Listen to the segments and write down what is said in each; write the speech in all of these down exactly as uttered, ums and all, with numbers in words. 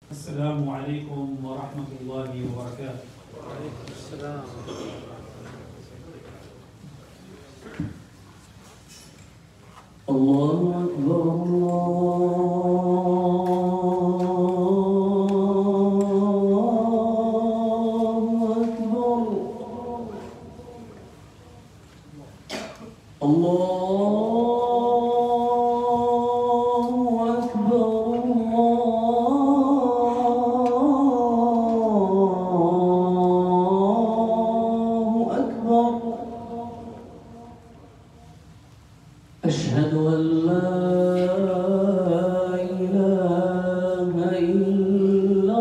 السلام عليكم ورحمة الله وبركاته. وعليكم السلام. الله أكبر الله أكبر الله أكبر الله أكبر. أشهد أن لا إله إلا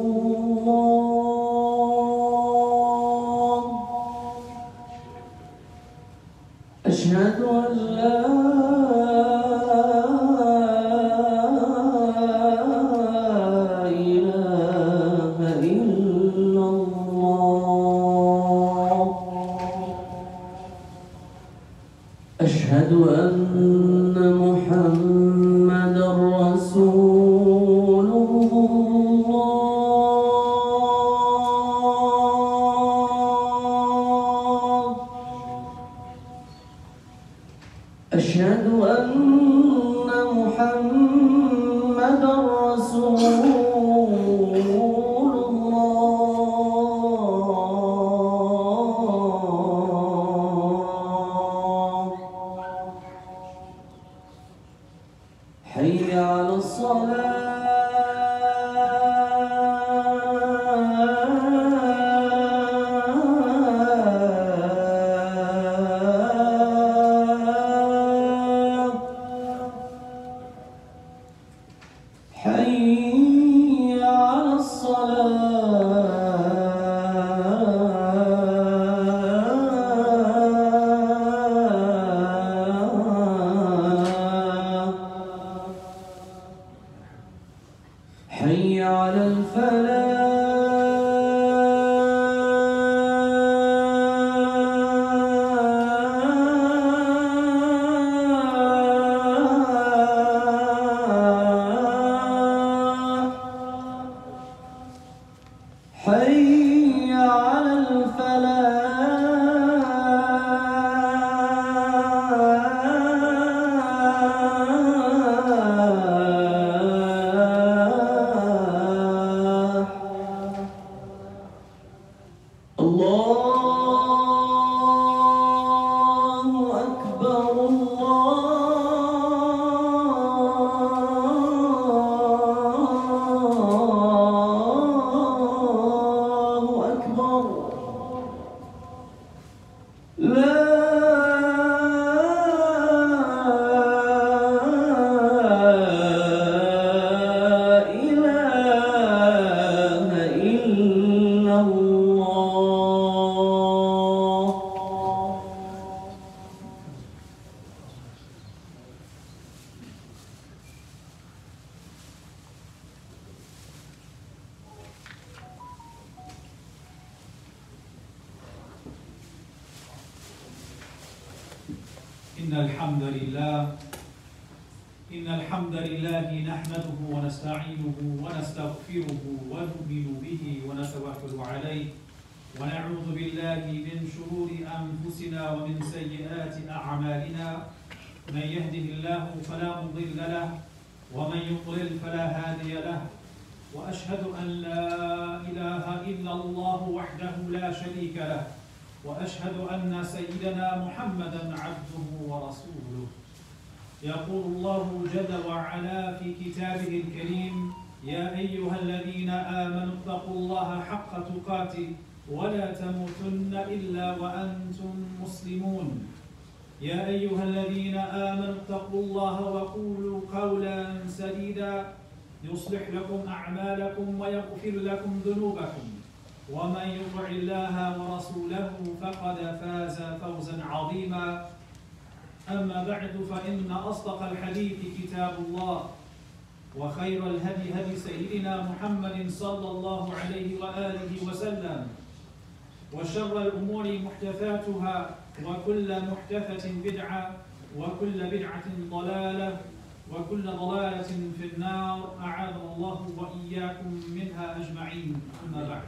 الله. أشهد أن لا إله إلا الله. أشهد أن محمدًا رسول الله. أشهد أن محمدًا رسول الله. حي على الصلاة. حي على الصلاة. حي على الفلاح. حي على الفلاح. الله أكبر الله أكبر. لا إله إلا الله. إن الحمد لله إن الحمد لله نحمده ونستعينه ونستغفره ونؤمن به ونتوكل عليه ونعوذ بالله من شرور أنفسنا ومن سيئات أعمالنا. من يهده الله فلا مضل له ومن يضلل فلا هادي له. وأشهد أن لا إله إلا الله وحده لا شريك له. وأشهد أن سيدنا محمدًا عبده ورسوله. يقول الله جل وعلا في كتابه الكريم: يا أيها الذين آمنوا اتقوا الله حق تقاته ولا تموتن إلا وأنتم مسلمون. يا أيها الذين آمنوا اتقوا الله وقولوا قولا سديدا يصلح لكم أعمالكم ويغفر لكم ذنوبكم. ومن يطع الله ورسوله فقد فاز فوزا عظيما. أما بعد، فإن أصدق الحديث كتاب الله، وخير الهدي هدي سيدنا محمد صلى الله عليه وآله وسلم، وشر الأمور محدثاتها، وكل محدثة بدعة، وكل بدعة ضلالة، وكل ضلالة في النار أعاذنا الله وإياكم منها أجمعين أما بعد.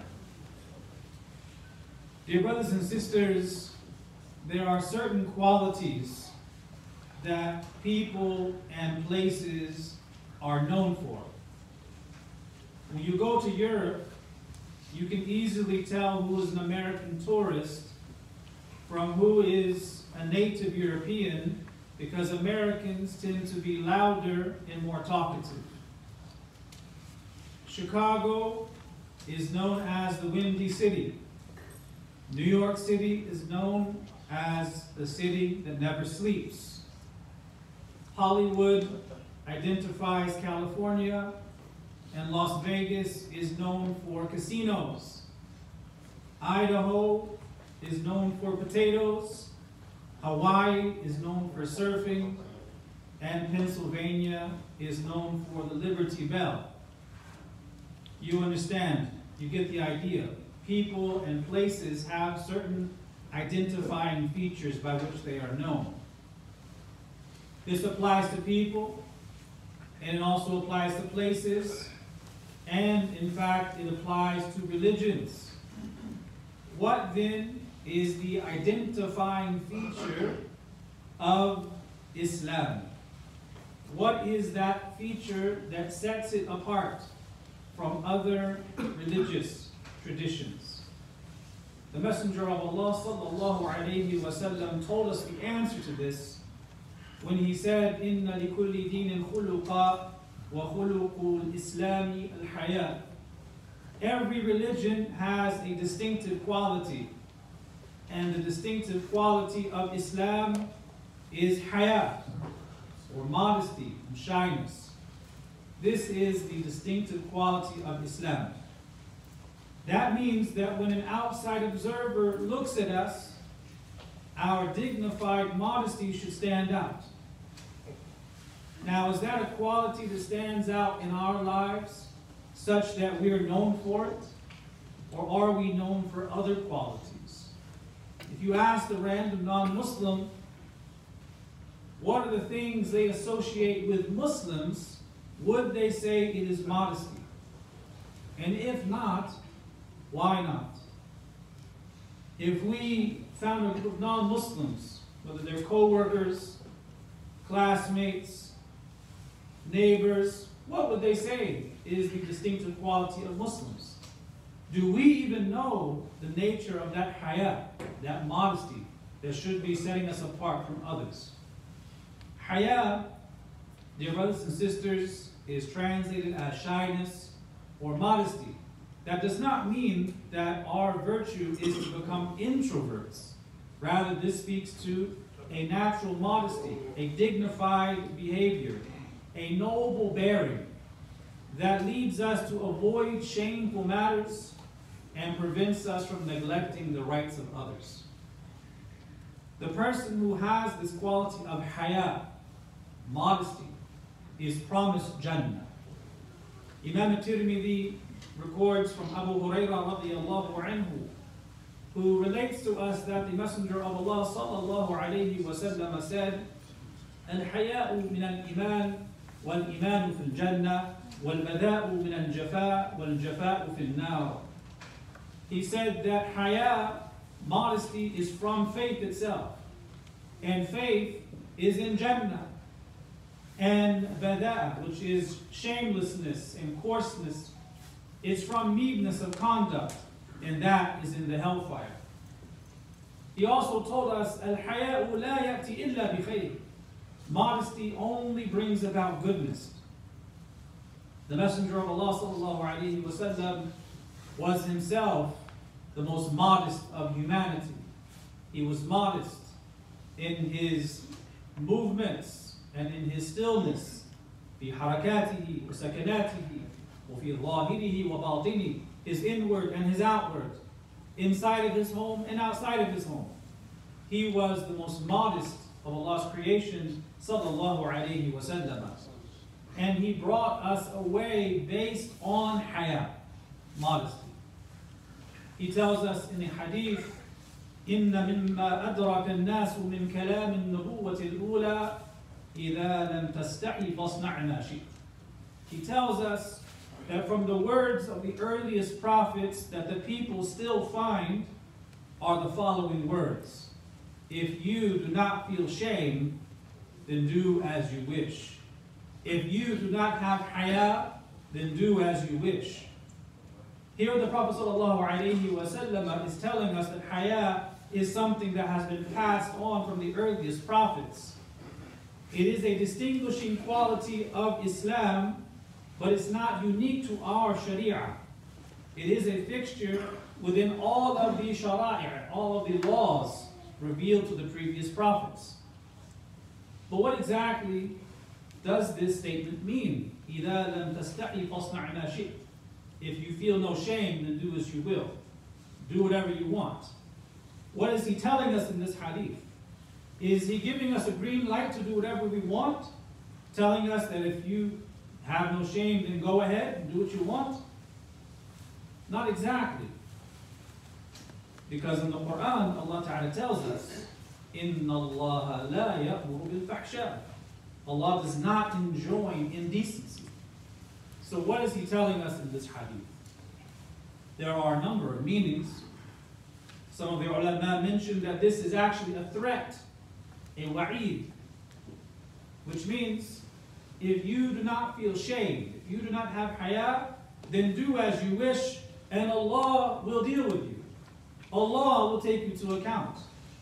Dear brothers and sisters, there are certain qualities that people and places are known for. When you go to Europe, you can easily tell who is an American tourist from who is a native European, because Americans tend to be louder and more talkative. Chicago is known as the Windy City. New York City is known as the city that never sleeps. Hollywood identifies California, and Las Vegas is known for casinos. Idaho is known for potatoes. Hawaii is known for surfing, and Pennsylvania is known for the Liberty Bell. You understand, you get the idea. People and places have certain identifying features by which they are known. This applies to people, and it also applies to places, and in fact it applies to religions. What then is the identifying feature of Islam? What is that feature that sets it apart from other religious traditions? The Messenger of Allah sallallahu alayhi wa sallam told us the answer to this when he said, "Inna likulli dinin khuluqa wa khuluqul Islami al-haya." Every religion has a distinctive quality, and the distinctive quality of Islam is haya, or modesty and shyness. This is the distinctive quality of Islam. That means that when an outside observer looks at us, our dignified modesty should stand out. Now, is that a quality that stands out in our lives such that we are known for it? Or are we known for other qualities? If you ask the random non-Muslim, what are the things they associate with Muslims, would they say it is modesty? And if not, why not? If we found a group of non-Muslims, whether they're co-workers, classmates, neighbors, what would they say is the distinctive quality of Muslims? Do we even know the nature of that haya, that modesty that should be setting us apart from others? Haya, dear brothers and sisters, is translated as shyness or modesty. That does not mean that our virtue is to become introverts. Rather, this speaks to a natural modesty, a dignified behavior, a noble bearing that leads us to avoid shameful matters and prevents us from neglecting the rights of others. The person who has this quality of haya, modesty, is promised Jannah. Imam Tirmidhi records from Abu Hurairah radiallahu anhu, who relates to us that the Messenger of Allah sallallahu alayhi wa sallam said, "Al-haya'u min al-iman, wal-imanu fil jannah, wal-bada'u min al-jafa, wal-jafa'u fil nar." He said that haya, modesty, is from faith itself, and faith is in Jannah. And bada', which is shamelessness and coarseness, is from meekness of conduct, and that is in the hellfire. He also told us, "Al-haya'u la ya'ti illa bi khayr." Modesty only brings about goodness. The Messenger of Allah sallallahu alaihi wasallam was himself the most modest of humanity. He was modest in his movements and in his stillness. في حركاته وسكناته وفي ظاهره وباطنه, his inward and his outward, inside of his home and outside of his home. He was the most modest of Allah's creation, sallallahu alayhi wa sallam. And he brought us a way based on haya, modesty. He tells us in the hadith, إن مما أدرك الناس من كلام النبوة الأولى إِذَا لَمْ تَسْتَحِي فَاصْنَعْ مَا شِئْتَ. He tells us that from the words of the earliest prophets that the people still find are the following words. If you do not feel shame, then do as you wish. If you do not have haya, then do as you wish. Here the Prophet ﷺ is telling us that haya is something that has been passed on from the earliest prophets. It is a distinguishing quality of Islam, but it's not unique to our Sharia. It is a fixture within all of the shara'i', all of the laws revealed to the previous prophets. But what exactly does this statement mean? إِذَا لَمْ تَسْتَحِي فَاصْنَعْ مَا شِئْتَ. If you feel no shame, then do as you will. Do whatever you want. What is he telling us in this hadith? Is he giving us a green light to do whatever we want? Telling us that if you have no shame, then go ahead and do what you want? Not exactly. Because in the Quran, Allah Ta'ala tells us, إِنَّ اللَّهَ لَا يَأْمُرُ بِالْفَحْشَاءِ. Allah does not enjoin indecency. So what is he telling us in this hadith? There are a number of meanings. Some of the ulama mentioned that this is actually a threat, a wa'id, which means if you do not feel shame, if you do not have haya, then do as you wish, and Allah will deal with you. Allah will take you to account.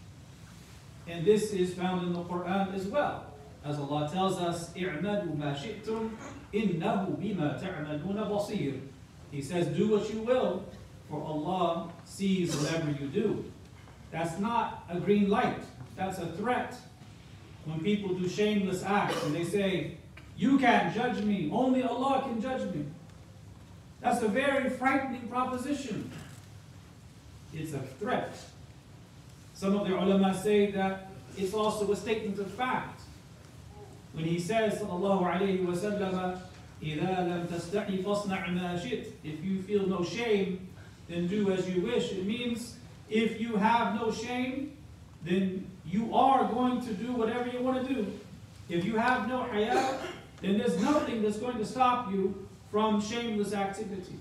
And this is found in the Quran as well. As Allah tells us, اِعْمَلُوا مَا شِئْتُمْ إِنَّهُ بِمَا تَعْمَلُونَ بَصِيرٌ. He says, do what you will, for Allah sees whatever you do. That's not a green light. That's a threat. When people do shameless acts and they say, you can't judge me, only Allah can judge me. That's a very frightening proposition. It's a threat. Some of the ulama say that it's also a statement of fact. When he says, sallallahu alayhi wa sallam, إِذَا لَمْ تَسْتَحِي فَاصْنَعْ مَا شِئْتَ. If you feel no shame, then do as you wish. It means if you have no shame, then you are going to do whatever you want to do. If you have no haya, then there's nothing that's going to stop you from shameless activity.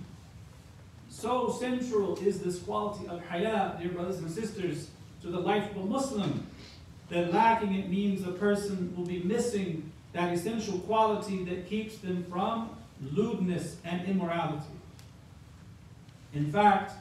So central is this quality of haya, dear brothers and sisters, to the life of a Muslim, that lacking it means a person will be missing that essential quality that keeps them from lewdness and immorality. In fact,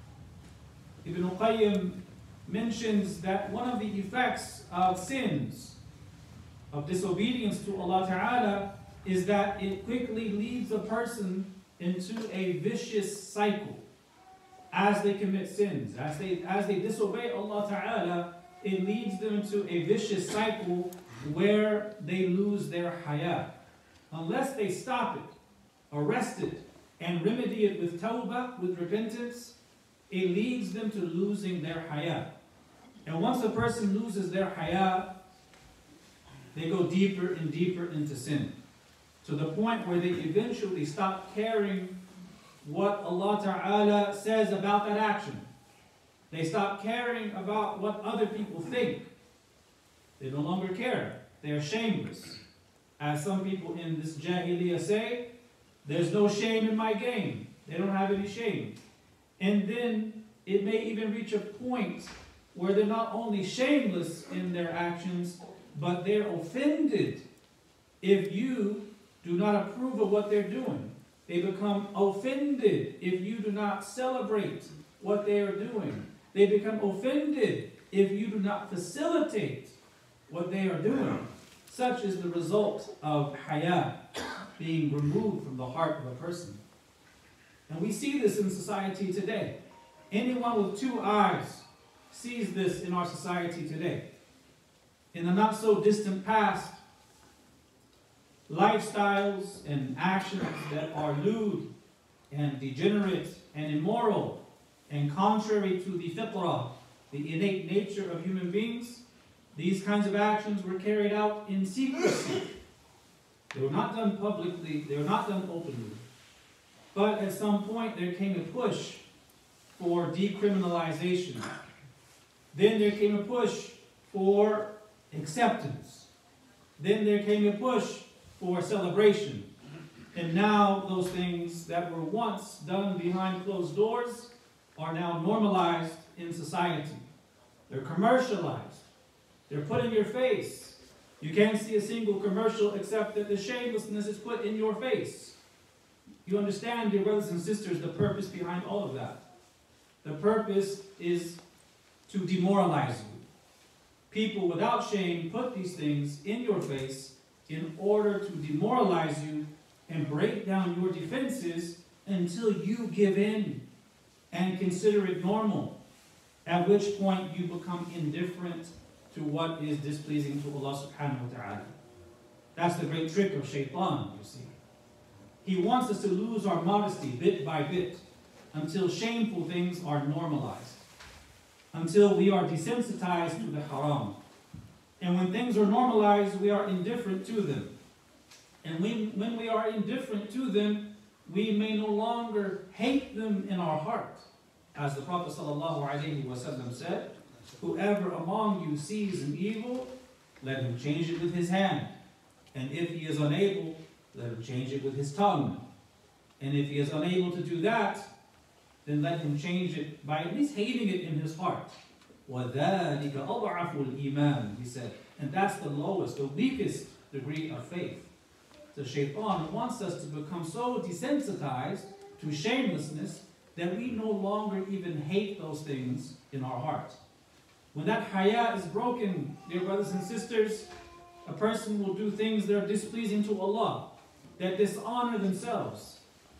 Ibn Qayyim mentions that one of the effects of sins, of disobedience to Allah Ta'ala, is that it quickly leads a person into a vicious cycle. As they commit sins, as they, as they disobey Allah Ta'ala, it leads them into a vicious cycle where they lose their haya. Unless they stop it, arrest it, and remedy it with tawbah, with repentance, it leads them to losing their haya. And once a person loses their haya, they go deeper and deeper into sin, to the point where they eventually stop caring what Allah Ta'ala says about that action. They stop caring about what other people think. They no longer care. They are shameless. As some people in this Jahiliyyah say, there's no shame in my game. They don't have any shame. And then it may even reach a point where they're not only shameless in their actions, but they're offended if you do not approve of what they're doing. They become offended if you do not celebrate what they are doing. They become offended if you do not facilitate what they are doing. Such is the result of haya being removed from the heart of a person. And we see this in society today. Anyone with two eyes sees this in our society today. In the not so distant past, lifestyles and actions that are lewd and degenerate and immoral and contrary to the fitrah, the innate nature of human beings, these kinds of actions were carried out in secrecy. They were not done publicly, they were not done openly. But at some point there came a push for Then there came a push for celebration. And now those things that were once done behind closed doors are now normalized in society. They're commercialized. They're put in your face. You can't see a single commercial except that the shamelessness is put in your face. You understand, dear brothers and sisters, the purpose behind all of that. The purpose is to demoralize you. People without shame put these things in your face in order to demoralize you and break down your defenses until you give in and consider it normal, at which point you become indifferent to what is displeasing to Allah subhanahu wa ta'ala. That's the great trick of shaitan, you see. He wants us to lose our modesty bit by bit until shameful things are normalized, until we are desensitized to the haram. And when things are normalized, we are indifferent to them. And when, when we are indifferent to them, we may no longer hate them in our heart. As the Prophet ﷺ said, whoever among you sees an evil, let him change it with his hand. And if he is unable, let him change it with his tongue. And if he is unable to do that, then let him change it by at least hating it in his heart. وَذَلِكَ أَضْعَفُ الْإِيمَانِ, he said. And that's the lowest, the weakest degree of faith. The shaitan wants us to become so desensitized to shamelessness that we no longer even hate those things in our heart. When that haya is broken, dear brothers and sisters, a person will do things that are displeasing to Allah, that dishonor themselves,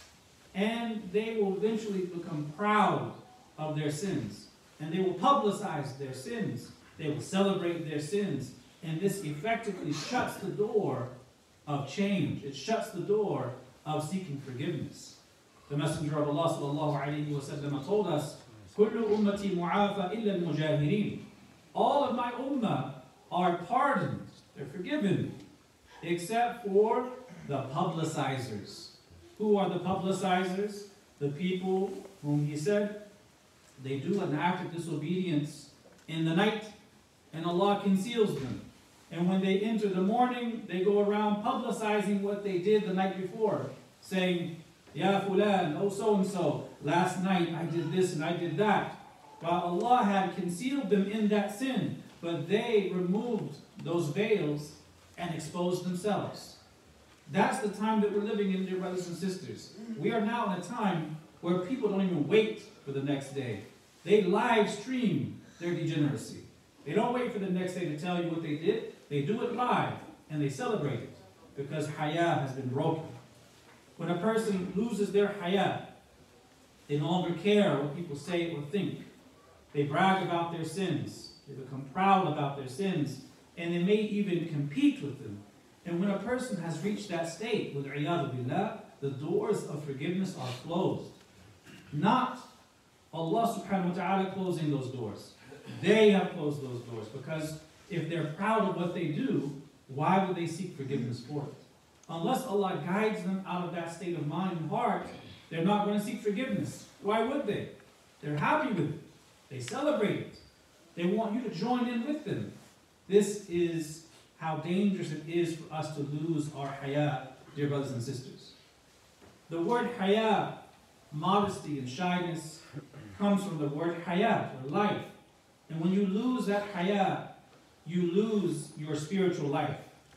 and they will eventually become proud of their sins, and they will publicize their sins, they will celebrate their sins, and this effectively shuts the door of change. It shuts the door of seeking forgiveness. The Messenger of Allah sallallahu alayhi wa sallam told us, كُلُّ أُمَّتِي مُعَافَ إِلَّا الْمُجَاهِرِينَ. All of my ummah are pardoned, they're forgiven, except for the publicizers. Who are the publicizers? The people whom he said, they do an act of disobedience in the night, and Allah conceals them. And when they enter the morning, they go around publicizing what they did the night before, saying, Ya fulan, oh so-and-so, last night I did this and I did that. While Allah had concealed them in that sin, but they removed those veils and exposed themselves. That's the time that we're living in, dear brothers and sisters. We are now in a time where people don't even wait for the next day. They live stream their degeneracy. They don't wait for the next day to tell you what they did. They do it live and they celebrate it because haya has been broken. When a person loses their haya, they no longer care what people say or think. They brag about their sins. They become proud about their sins, and they may even compete with them. And when a person has reached that state, with iyadu billah, the doors of forgiveness are closed. Not Allah subhanahu wa ta'ala closing those doors. They have closed those doors, because if they're proud of what they do, why would they seek forgiveness for it? Unless Allah guides them out of that state of mind and heart, they're not going to seek forgiveness. Why would they? They're happy with it. They celebrate it. They want you to join in with them. This is how dangerous it is for us to lose our haya, dear brothers and sisters. The word haya, modesty and shyness, comes from the word hayat, or life. And when you lose that haya, you lose your spiritual life.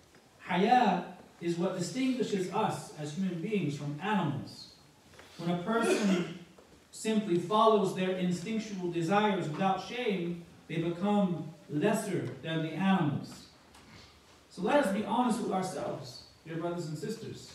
Haya is what distinguishes us as human beings from animals. When a person simply follows their instinctual desires without shame, they become lesser than the animals. So let us be honest with ourselves, dear brothers and sisters.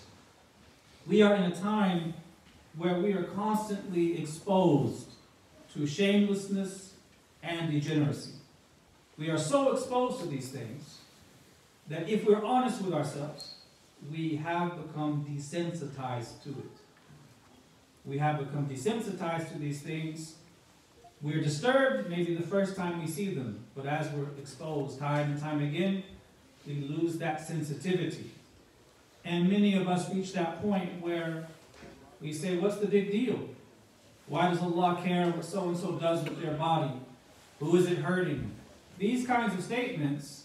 We are in a time where we are constantly exposed to shamelessness and degeneracy. We are so exposed to these things that if we're honest with ourselves, we have become desensitized to it. We have become desensitized to these things. We're disturbed maybe the first time we see them, but as we're exposed time and time again, we lose that sensitivity. And many of us reach that point where we say, what's the big deal? Why does Allah care what so-and-so does with their body? Who is it hurting? These kinds of statements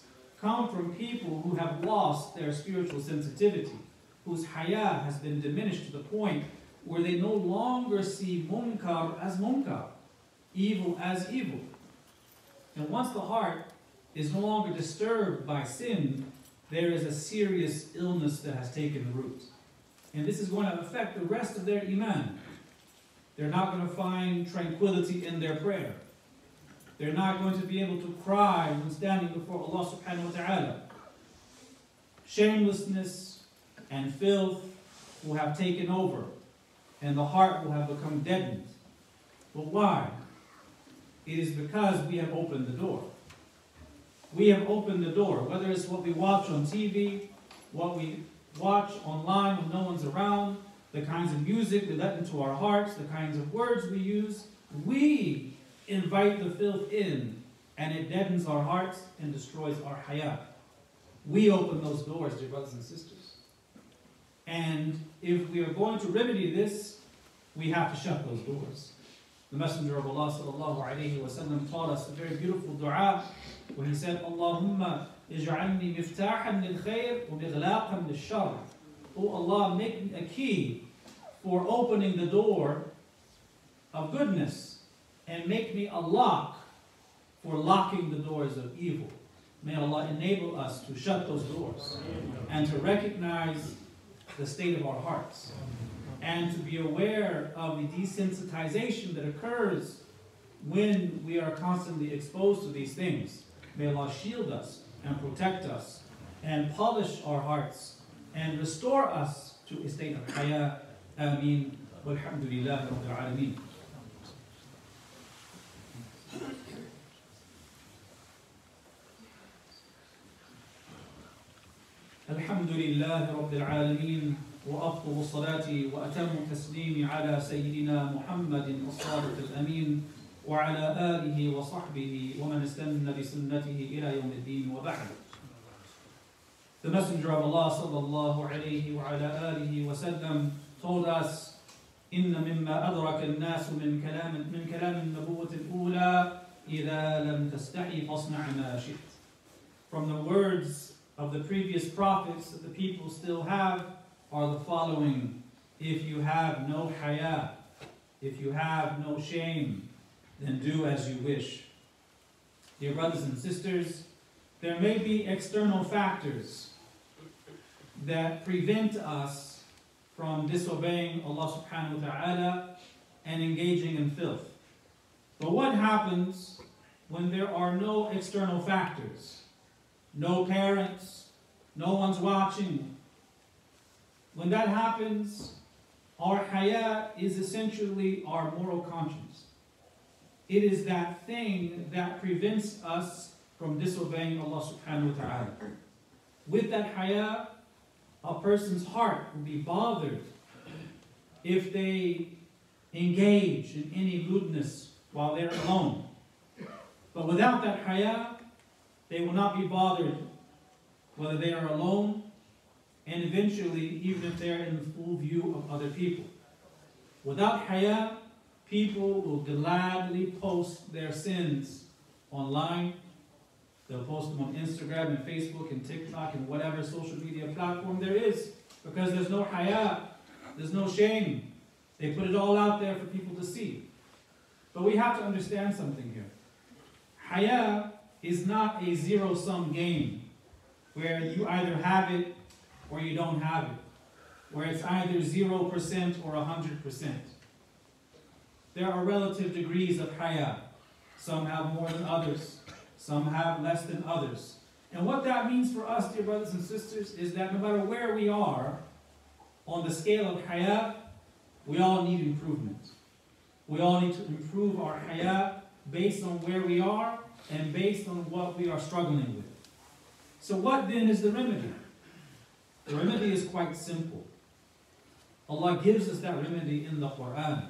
come from people who have lost their spiritual sensitivity, whose haya has been diminished to the point where they no longer see munkar as munkar, evil as evil. And once the heart is no longer disturbed by sin, there is a serious illness that has taken root. And this is going to affect the rest of their iman. They're not going to find tranquility in their prayer. They're not going to be able to cry when standing before Allah subhanahu wa ta'ala. Shamelessness and filth will have taken over, and the heart will have become deadened. But why? It is because we have opened the door. We have opened the door, whether it's what we watch on T V, what we watch online when no one's around, the kinds of music we let into our hearts, the kinds of words we use. We invite the filth in, and it deadens our hearts and destroys our haya. We open those doors, dear brothers and sisters. And if we are going to remedy this, we have to shut those doors. The Messenger of Allah sallallahu alayhi wa sallam taught us a very beautiful dua when he said, Allahumma ij'alni miftahan lil khayr wa mighlaqan lil shar. Oh Allah, make me a key for opening the door of goodness, and make me a lock for locking the doors of evil. May Allah enable us to shut those doors and to recognize the state of our hearts and to be aware of the desensitization that occurs when we are constantly exposed to these things. May Allah shield us and protect us and polish our hearts and restore us to a state of haya. Ameen. Walhamdulillah Rabbil Alameen. الحمد لله رب العالمين وأفضل الصلاة وأتم التسليم على سيدنا محمد الصادق الأمين وعلى آله وصحبه ومن استنى بسنته إلى يوم الدين وبعد. The Messenger of Allah sallallahu alayhi wa ala alihi wa sallam told us, إن مما أدرك الناس من كلام من كلام النبوة الأولى إذا لم تستحي فاصنع ما شئت. From the words of the previous prophets that the people still have are the following: if you have no haya, if you have no shame, then do as you wish. Dear brothers and sisters, there may be external factors that prevent us from disobeying Allah subhanahu wa ta'ala and engaging in filth. But what happens when there are no external factors? No parents, no one's watching. When that happens, our haya is essentially our moral conscience. It is that thing that prevents us from disobeying Allah subhanahu wa ta'ala. With that haya, a person's heart will be bothered if they engage in any lewdness while they're alone. But without that haya, they will not be bothered whether they are alone, and eventually even if they're in the full view of other people. Without haya, people will gladly post their sins online. They'll post them on Instagram and Facebook and TikTok and whatever social media platform there is, because there's no haya, there's no shame. They put it all out there for people to see. But we have to understand something here. Haya is not a zero-sum game where you either have it or you don't have it, where it's either zero percent or one hundred percent. There are relative degrees of haya. Some have more than others. Some have less than others. And what that means for us, dear brothers and sisters, is that no matter where we are on the scale of haya, we all need improvement. We all need to improve our haya based on where we are and based on what we are struggling with. So what then is the remedy? The remedy is quite simple. Allah gives us that remedy in the Quran.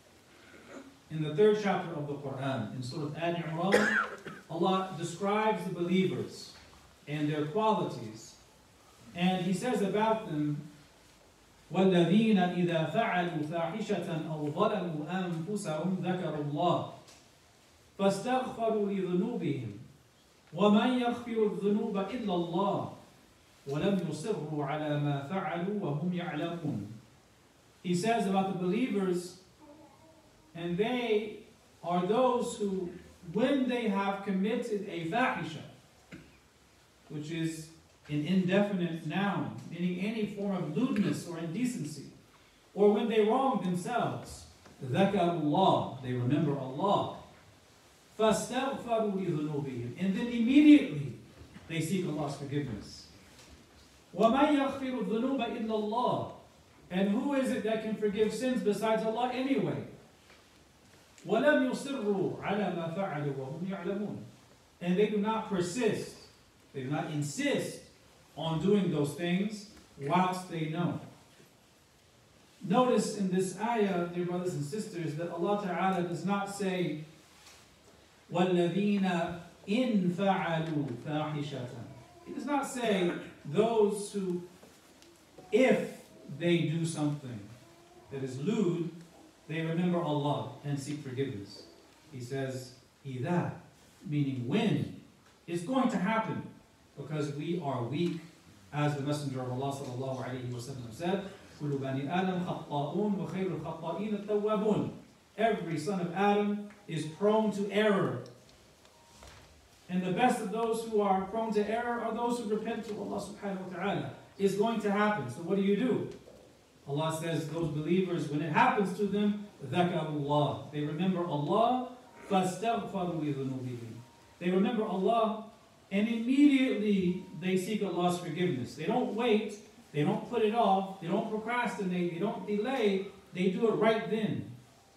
In the third chapter of the Quran, in Surah Al-Imran, Allah describes the believers and their qualities. And He says about them, وَالَّذِينَ إِذَا فَعَلُوا فَاحِشَةً أَوْ ظَلَمُوا أَنفُسَهُمْ ذَكَرُوا اللَّهَ فَاسْتَغْفَرُوا لِذُنُوبِهِمْ وَمَنْ يَغْفِرُ الذُّنُوبَ إِلَّا اللَّهُ وَلَمْ يُصِرُّوا عَلَى مَا فَعَلُوا وَهُمْ يَعْلَمُونَ. He says about the believers, and they are those who, when they have committed a fahisha, which is an indefinite noun, meaning any form of lewdness or indecency, or when they wrong themselves, ذَكَرُوا اللَّهِ, they remember Allah, فَاسْتَغْفَرُوا لِذُنُوبِهِمْ, and then immediately they seek Allah's forgiveness. وَمَنْ يَغْفِرُ الذُّنُوبَ إِلَّا اللَّهِ, and who is it that can forgive sins besides Allah anyway? وَلَمْ يُصِرُّوا عَلَى مَا فَعَلُوا وَهُمْ يَعْلَمُونَ, and they do not persist, they do not insist on doing those things whilst they know. Notice in this ayah, dear brothers and sisters, that Allah Ta'ala does not say, وَالَّذِينَ إِن فَعَلُوا فَاحِشَةً. He does not say those who, if they do something that is lewd, they remember Allah and seek forgiveness. He says, إِذَا, meaning when. It's going to happen because we are weak. As the Messenger of Allah sallallahu alayhi wa sallam said, كُلُّ بَنِي آدَمْ خَطَّاءٌ وَخَيْرُ الْخَطَّائِينَ التَّوَّابُونَ. Every son of Adam is prone to error. And the best of those who are prone to error are those who repent to Allah subhanahu wa ta'ala. It's going to happen. So what do you do? Allah says those believers, when it happens to them, ذَكَرُوا اللَّهِ, they remember Allah, فَاسْتَغْفَرُوا لِذُنُوبِهِمْ. They remember Allah, and immediately they seek Allah's forgiveness. They don't wait, they don't put it off, they don't procrastinate, they don't delay, they do it right then.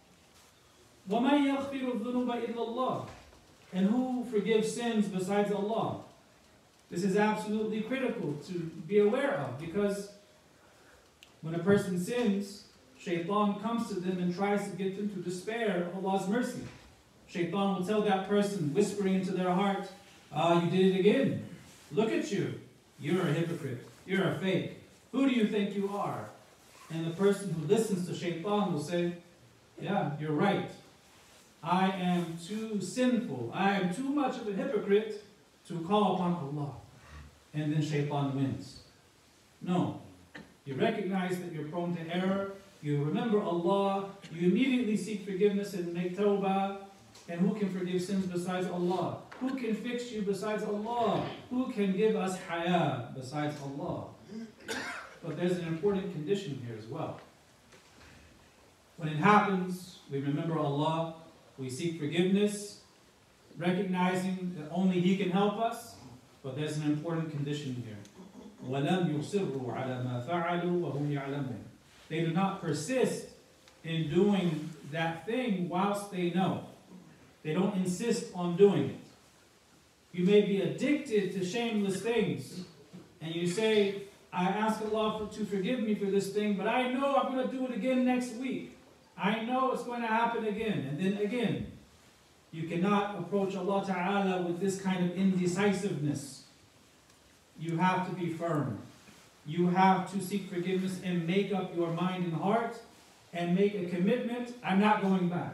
وَمَنْ يَغْفِرُ الذُّنُوبَ إِلَّا اللَّهِ, and who forgives sins besides Allah? This is absolutely critical to be aware of, because when a person sins, Shaitan comes to them and tries to get them to despair of Allah's mercy. Shaitan will tell that person, whispering into their heart, ah, you did it again. Look at you. You're a hypocrite. You're a fake. Who do you think you are? And the person who listens to Shaitan will say, yeah, you're right. I am too sinful. I am too much of a hypocrite to call upon Allah. And then Shaitan wins. No. You recognize that you're prone to error. You remember Allah. You immediately seek forgiveness and make tawbah. And who can forgive sins besides Allah? Who can fix you besides Allah? Who can give us haya besides Allah? But there's an important condition here as well. When it happens, we remember Allah. We seek forgiveness, recognizing that only He can help us. But there's an important condition here. وَلَمْ يُصِرُّوا عَلَى مَا فَعَلُوا وَهُمْ يَعْلَمُونَ. They do not persist in doing that thing whilst they know. They don't insist on doing it. You may be addicted to shameless things, and you say, I ask Allah for, to forgive me for this thing, but I know I'm going to do it again next week. I know it's going to happen again, and then again. You cannot approach Allah Ta'ala with this kind of indecisiveness. You have to be firm. You have to seek forgiveness and make up your mind and heart and make a commitment. I'm not going back.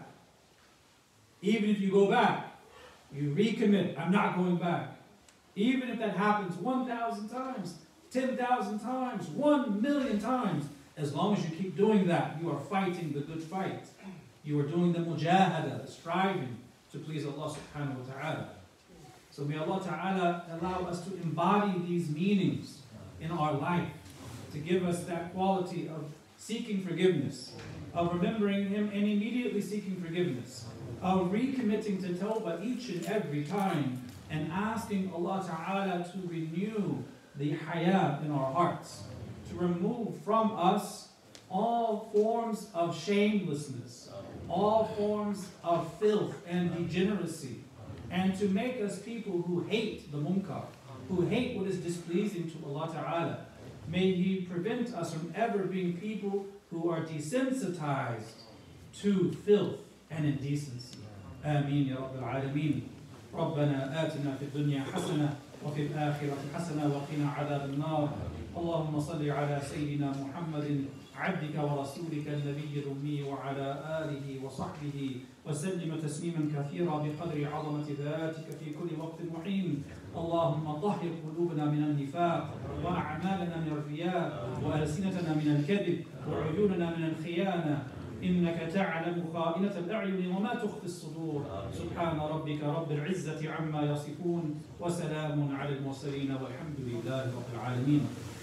Even if you go back, you recommit. I'm not going back. Even if that happens one thousand times, ten thousand times, one million times, as long as you keep doing that, you are fighting the good fight. You are doing the mujahada, the striving to please Allah subhanahu wa ta'ala. So may Allah ta'ala allow us to embody these meanings in our life, to give us that quality of seeking forgiveness, of remembering Him and immediately seeking forgiveness, of recommitting to tawbah each and every time, and asking Allah ta'ala to renew the haya in our hearts, to remove from us all forms of shamelessness, all forms of filth and degeneracy, and to make us people who hate the munkar, who hate what is displeasing to Allah Ta'ala. May He prevent us from ever being people who are desensitized to filth and indecency. Ameen ya Rabbil Alameen. ربنا آتنا في الدنيا حسنة وفي الآخرة حسنة وقنا عذاب النار. اللهم صل على سيدنا محمد عبدك ورسولك النبي الأمي وعلى آله وصحبه وسلم تسليما كثيرا بقدر عظمة ذاتك في كل وقت وحين. اللهم طهر قلوبنا من النفاق وأعمالنا من الرياء وألسنتنا من الكذب وعيوننا من الخيانة، إنك تعلم خائنة الأعين وما تخفي الصدور. سبحان ربك رب العزة عما يصفون وسلام على المرسلين والحمد لله رب العالمين.